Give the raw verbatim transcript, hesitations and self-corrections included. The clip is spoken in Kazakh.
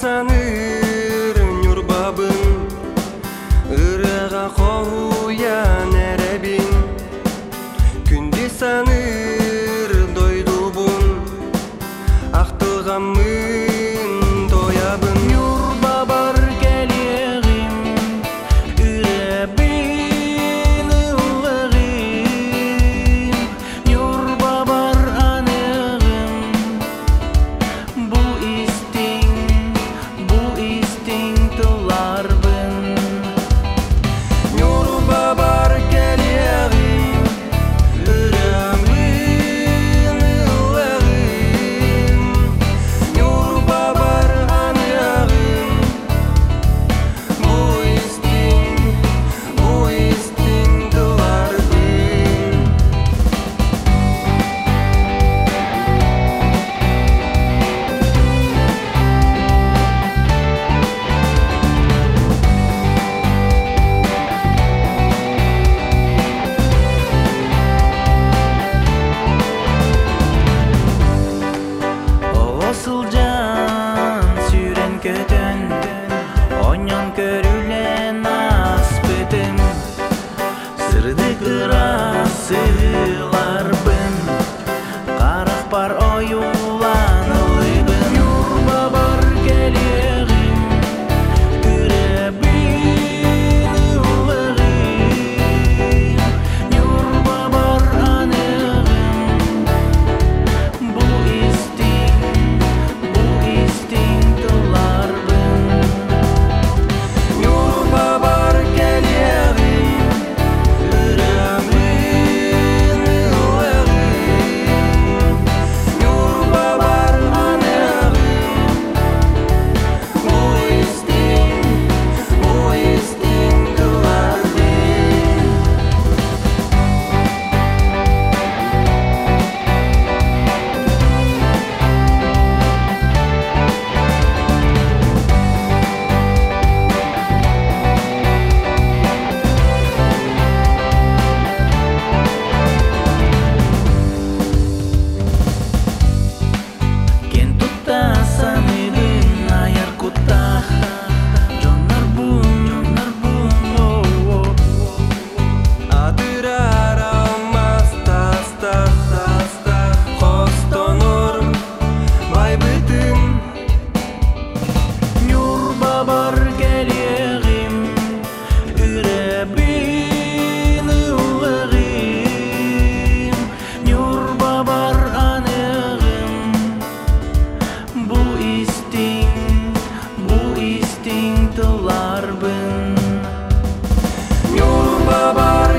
саныр нюрбабын ырыга коуян эребин күндү саныр дойдубун актыгамын тоябын нюрбабар келегим үребин ылыгым нюрбабар анығым бу истиң бу истиң тыларбын нюрбабар келегим үребин ылыгым нюрбабар анығым бу истиң бу истиң тыларбын Oğuzulcan süren kötün Onyon körülen aspıtım Sırdık ırasılarбын Қарақ бар оюланылыбын Нюрбабар келегим үребин ылыгым Нюрбабар анығым бу истиң бу истиң тыларбын нюрбабар келегим үребин ылыгым нюрбабар анығым бу истиң бу истиң тыларбын Кен тутта саныдын аяр кутта Жоннар бум, жоннар бум, о-о Адырар алмас таста, таста Хостонор байбытым Нюрбабар келегим үребин ылыгым Нюрбабар анығым бу истиң бу истиң тыларбын нюрбабар